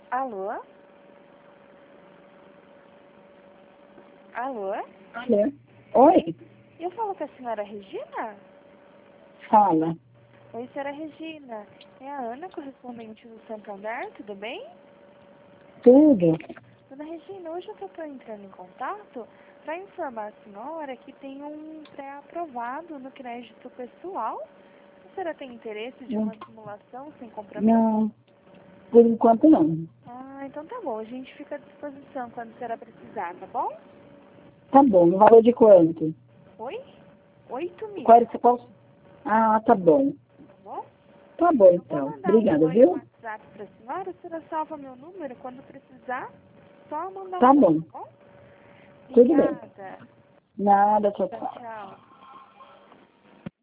Alô? Alô? Alô? Oi? Eu falo com a senhora Regina? Fala. Oi, senhora Regina. É a Ana, correspondente do Santander, tudo bem? Tudo? Dona Regina, hoje eu estou entrando em contato para informar a senhora que tem um pré-aprovado no crédito pessoal. A senhora tem interesse de uma simulação sem compromisso? Não, por enquanto não. Ah, então tá bom. A gente fica à disposição quando a senhora precisar, tá bom? Tá bom, no valor de quanto? Oi? 8.000, Qual? Ah, tá bom. tá bom? Tá bom, Eu vou então. mandar Obrigada, um viu? WhatsApp para a senhora salva meu número. Quando precisar, só mandar Tá um oi, bom. tá bom? Tudo bem. Obrigada. Nada, tchau, Tchau, tchau. tchau.